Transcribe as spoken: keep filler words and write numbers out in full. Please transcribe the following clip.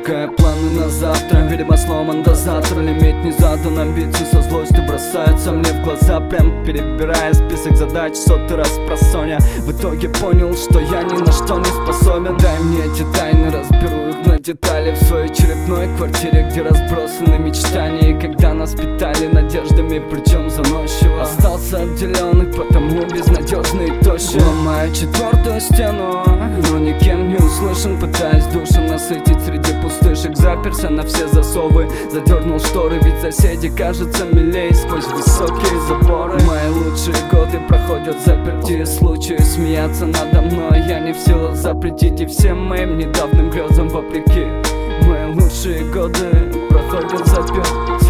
Сжигая планы на завтра, видимо сломан дозатор. Лимит не задан, амбиции со злостью бросаются мне в глаза, прям перебирая список задач сотый раз просоня. В итоге понял, что я ни на что не способен. Дай мне эти тайны, разберу их на детали в своей черепной квартире, где разбросаны мечтания. И когда нас питали надеждами, причем заносчиво, остался отделенный, потому безнадежный и тощий. Ломаю четвертую стену, но никем не услышан, пытаясь душу насытить среди пустышек. Заперся на все засовы, задернул шторы, ведь соседи кажутся милей сквозь высокие заборы. Мои лучшие годы проходят заперти, случаи смеяться надо мной я не в силах запретить, и всем моим недавним грезам вопреки. Мои лучшие годы проходят заперти.